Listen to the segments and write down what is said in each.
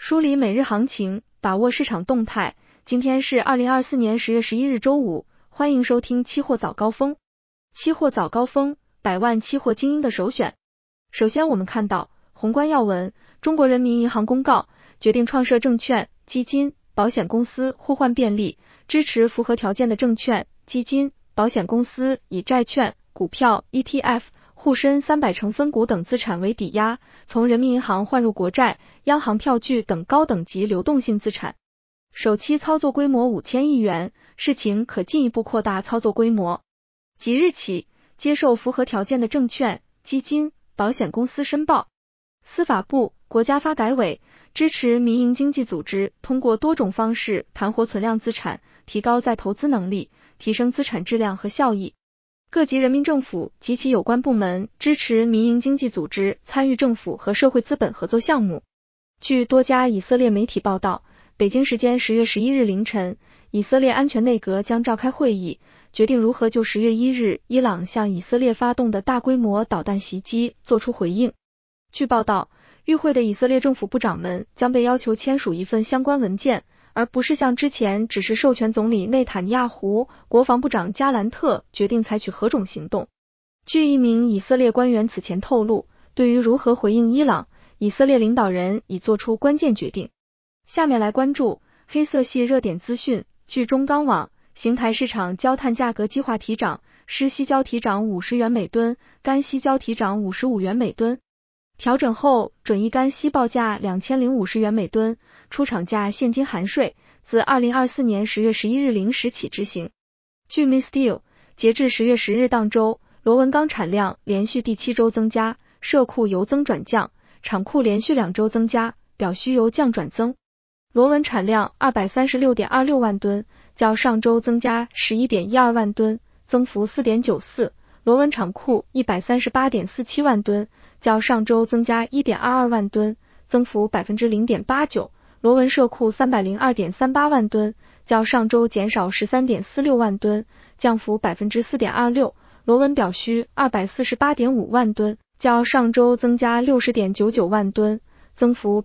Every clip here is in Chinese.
梳理每日行情，把握市场动态。今天是2024年10月11日周五，欢迎收听期货早高峰。期货早高峰，百万期货精英的首选。首先我们看到宏观要闻，中国人民银行公告，决定创设证券、基金、保险公司互换便利，支持符合条件的证券、基金、保险公司以债券、股票、ETF、沪深300成分股等资产为抵押，从人民银行换入国债、央行票据等高等级流动性资产。首期操作规模5000亿元，事情可进一步扩大操作规模。即日起，接受符合条件的证券、基金、保险公司申报。司法部、国家发改委支持民营经济组织通过多种方式盘活存量资产，提高再投资能力，提升资产质量和效益。各级人民政府及其有关部门支持民营经济组织参与政府和社会资本合作项目。据多家以色列媒体报道，北京时间10月11日凌晨，以色列安全内阁将召开会议，决定如何就10月1日伊朗向以色列发动的大规模导弹袭击作出回应。据报道，与会的以色列政府部长们将被要求签署一份相关文件，而不是像之前只是授权总理内塔尼亚胡、国防部长加兰特决定采取何种行动。据一名以色列官员此前透露，对于如何回应伊朗，以色列领导人已做出关键决定。下面来关注黑色系热点资讯。据中钢网，邢台市场焦炭价格计划提涨，湿稀胶提涨50元每吨，干稀胶提涨55元每吨。调整后，准一干稀报价2050元每吨，出厂价现金含税，自2024年10月11日0时起执行。据 MISTEEL， 截至10月10日当周，螺纹钢产量连续第7周增加，社库由增转降，厂库连续2周增加，表需由降转增。螺纹产量 236.26 万吨，较上周增加 11.12 万吨，增幅 4.94%。螺纹厂库 138.47 万吨，较上周增加 1.22 万吨，增幅 0.89%。螺纹社库 302.38 万吨，较上周减少 13.46 万吨，降幅 4.26%。螺纹表需 248.5 万吨，较上周增加 60.99 万吨，增幅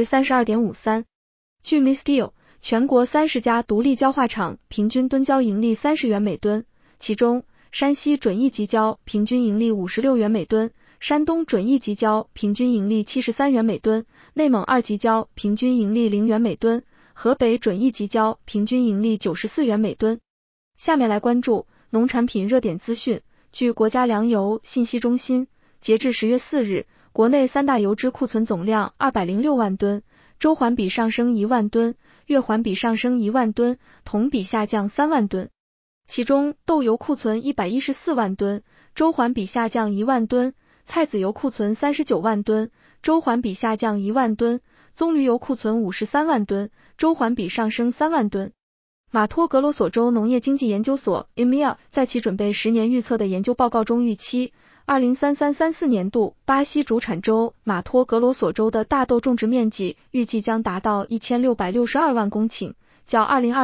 32.53%。据 MISTEEL， 全国30家独立焦化厂平均吨焦盈利30元每吨，其中山西准一级焦平均盈利56元每吨，山东准一级焦平均盈利73元每吨，内蒙2级焦平均盈利0元每吨，河北准一级焦平均盈利94元每吨。下面来关注农产品热点资讯。据国家粮油信息中心，截至10月4日，国内3大油脂库存总量206万吨，周环比上升1万吨，月环比上升1万吨，同比下降3万吨。其中豆油库存114万吨，周环比下降1万吨，菜籽油库存39万吨，周环比下降1万吨，棕榈油库存53万吨，周环比上升3万吨。马托格罗索州农业经济研究所 EMEA 在其准备10年预测的研究报告中预期，2033-34年度巴西主产州马托格罗索州的大豆种植面积预计将达到1662万公顷，较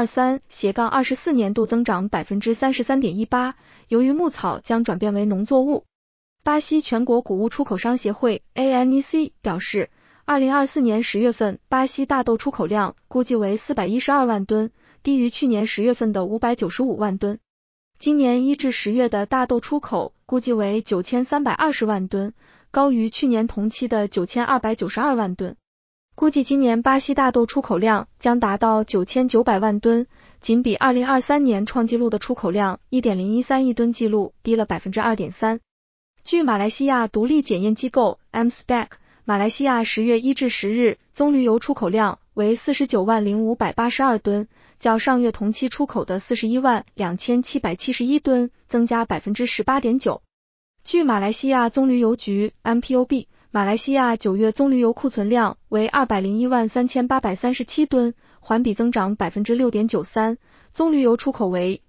2023-24年度增长 33.18%， 由于牧草将转变为农作物。巴西全国谷物出口商协会 ANEC 表示，2024年10月份巴西大豆出口量估计为412万吨，低于去年10月份的595万吨。今年1至10月的大豆出口估计为9320万吨，高于去年同期的9292万吨。估计今年巴西大豆出口量将达到9900万吨，仅比2023年创纪录的出口量 1.013 亿吨纪录低了 2.3%。据马来西亚独立检验机构 MSPAC， 马来西亚10月1至10日棕榈油出口量为490582吨，较上月同期出口的412771吨增加 18.9%。据马来西亚棕榈油局 MPOB， 马来西亚9月棕榈油库存量为2013837吨，环比增长 6.93%， 棕榈油出口为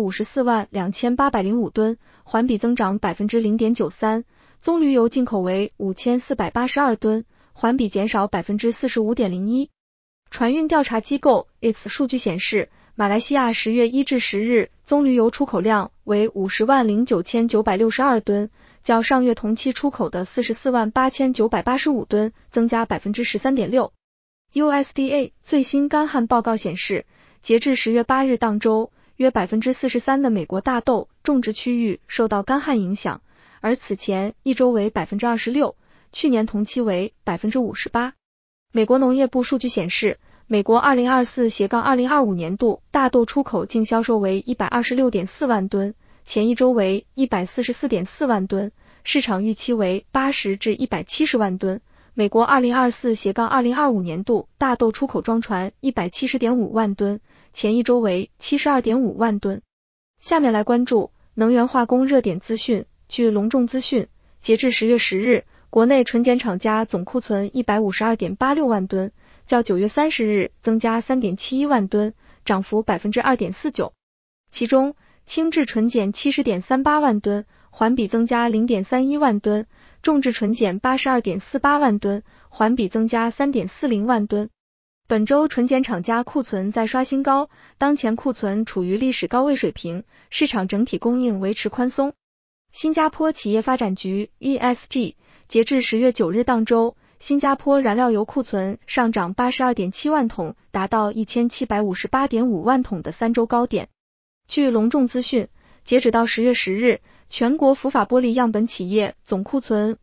1542805吨，环比增长 0.93%， 棕榈油进口为5482吨，环比减少 45.01%。船运调查机构 ITS 数据显示，马来西亚10月1至10日棕榈油出口量为5009,962吨，较上月同期出口的448985吨增加 13.6%。 USDA 最新干旱报告显示，截至10月8日当周，约 43% 的美国大豆种植区域受到干旱影响，而此前一周为 26%， 去年同期为 58%。美国农业部数据显示，美国 2024-2025 年度大豆出口净销售为 126.4 万吨，前一周为 144.4 万吨，市场预期为80至170万吨。美国 2024-2025 年度大豆出口装船 170.5 万吨，前一周为 72.5 万吨。下面来关注能源化工热点资讯。据隆重资讯，截至10月10日，国内纯碱厂家总库存 152.86 万吨，较9月30日增加 3.71 万吨，涨幅 2.49%。其中，轻质纯碱 70.38 万吨，环比增加 0.31 万吨，重质纯碱 82.48 万吨，环比增加 3.40 万吨。本周纯碱厂家库存再刷新高，当前库存处于历史高位水平，市场整体供应维持宽松。新加坡企业发展局 ESG 截至10月9日当周，新加坡燃料油库存上涨 82.7 万桶，达到 1758.5 万桶的3周高点。据隆重资讯，截止到10月10日，全国福法玻璃样本企业总库存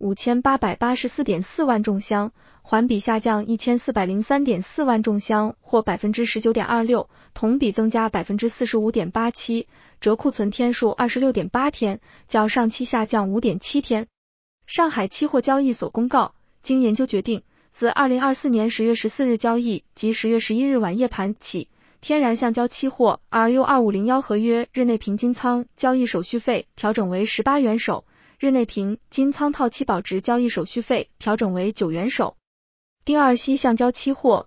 5884.4 万重箱，环比下降 1403.4 万重箱，或 19.26%， 同比增加 45.87%， 折库存天数 26.8 天，较上期下降 5.7 天。上海期货交易所公告，经研究决定，自2024年10月14日交易及10月11日晚夜盘起，天然橡胶期货 RU2501 合约日内平均仓交易手续费调整为18元首，日内平均仓套期保值交易手续费调整为9元首。丁二烯橡胶期货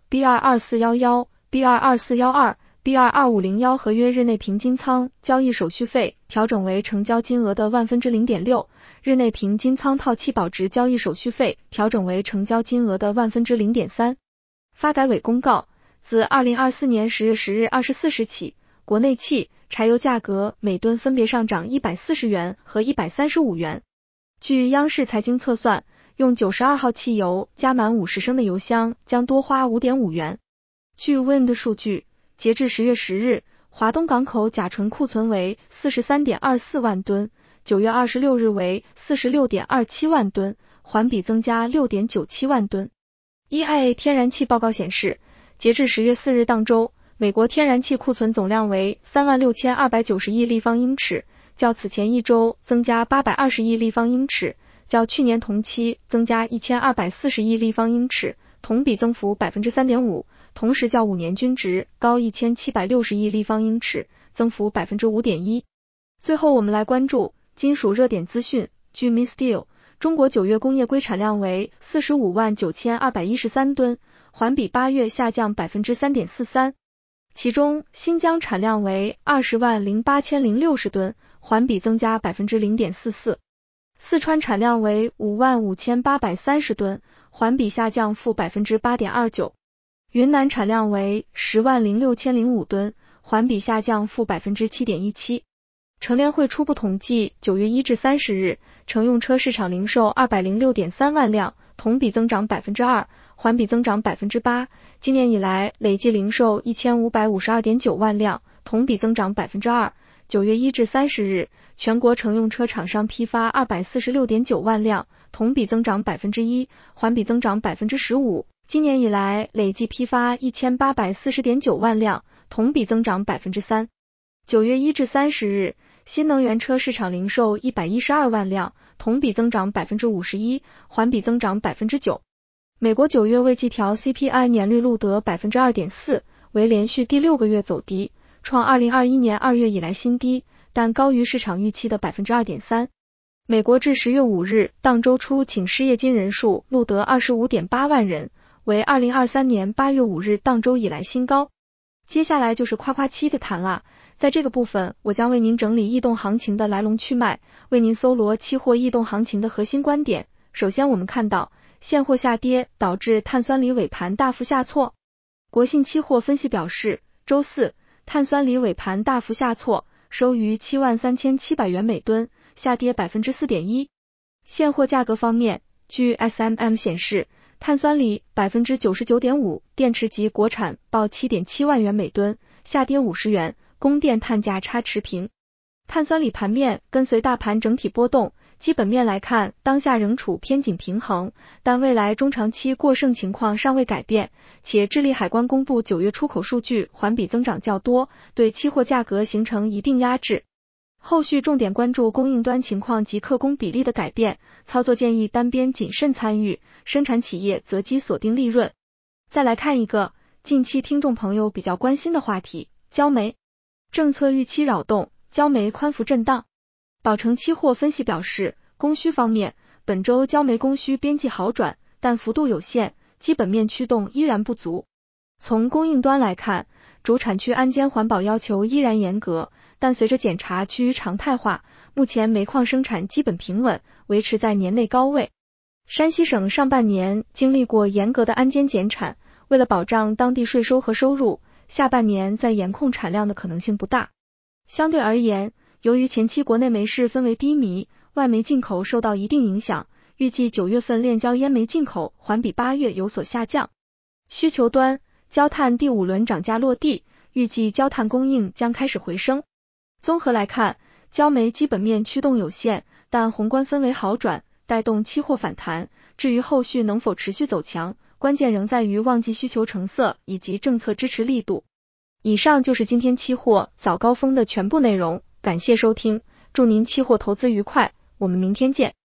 B22411、B22412、B22501 合约日内平均仓交易手续费调整为成交金额的0.6%，日内平均仓套期保值交易手续费调整为成交金额的0.3%。发改委公告，自2024年10月10日24时起，国内汽、柴油价格每吨分别上涨140元和135元。据央视财经测算，用92号汽油加满50升的油箱将多花 5.5 元。据 Wind 数据，截至10月10日，华东港口甲醇库存为 43.24 万吨，9月26日为 46.27 万吨，环比增加 6.97 万吨。EIA 天然气报告显示，截至10月4日当周，美国天然气库存总量为 36,290 亿立方英尺，较此前一周增加820亿立方英尺，较去年同期增加1240亿立方英尺，同比增幅 3.5%， 同时较5年均值高1760亿立方英尺，增幅 5.1%。最后我们来关注金属热点资讯。据 MISTEEL， 中国9月工业硅产量为 459,213 吨，环比8月下降 3.43%， 其中新疆产量为 200,8060 吨，环比增加 0.44%， 四川产量为 55,830 吨，环比下降负 8.29%， 云南产量为 100,6005 吨，环比下降负 7.17%。乘联会初步统计9月1至30日，乘用车市场零售 206.3 万辆，同比增长 2%， 环比增长 8%。今年以来累计零售 1552.9 万辆，同比增长 2%。9月1至30日，全国乘用车厂商批发 246.9 万辆，同比增长 1%， 环比增长 15%。今年以来累计批发 1840.9 万辆，同比增长 3%。9月1至30日，新能源车市场零售112万辆，同比增长 51%， 环比增长 9%。美国9月未季调 CPI 年率录得 2.4%， 为连续第6个月走低，创2021年2月以来新低，但高于市场预期的 2.3%。美国至10月5日当周初请失业金人数录得 25.8 万人，为2023年8月5日当周以来新高。接下来就是夸夸期的谈啦，在这个部分我将为您整理异动行情的来龙去脉，为您搜罗期货异动行情的核心观点。首先我们看到，现货下跌导致碳酸锂尾盘大幅下挫。国信期货分析表示，周四碳酸锂尾盘大幅下挫，收于 73,700 元每吨，下跌 4.1%。现货价格方面，据 SMM 显示， 碳酸锂 99.5%， 电池及国产报 7.7 万元每吨，下跌50元，供电碳价差持平。碳酸锂盘面跟随大盘整体波动，基本面来看，当下仍处偏紧平衡，但未来中长期过剩情况尚未改变，且智利海关公布9月出口数据环比增长较多，对期货价格形成一定压制。后续重点关注供应端情况及客工比例的改变，操作建议单边谨慎参与，生产企业择机锁定利润。再来看一个近期听众朋友比较关心的话题，焦煤政策预期扰动，焦煤宽幅震荡。宝城期货分析表示，供需方面，本周焦煤供需边际好转，但幅度有限，基本面驱动依然不足。从供应端来看，主产区安监环保要求依然严格，但随着检查趋于常态化，目前煤矿生产基本平稳，维持在年内高位。山西省上半年经历过严格的安监减产，为了保障当地税收和收入，下半年再严控产量的可能性不大。相对而言，由于前期国内煤市氛围低迷，外煤进口受到一定影响，预计9月份炼焦烟煤进口环比8月有所下降。需求端，焦炭第5轮涨价落地，预计焦炭供应将开始回升。综合来看，焦煤基本面驱动有限，但宏观氛围好转，带动期货反弹。至于后续能否持续走强，关键仍在于旺季需求成色以及政策支持力度。以上就是今天期货早高峰的全部内容，感谢收听，祝您期货投资愉快，我们明天见。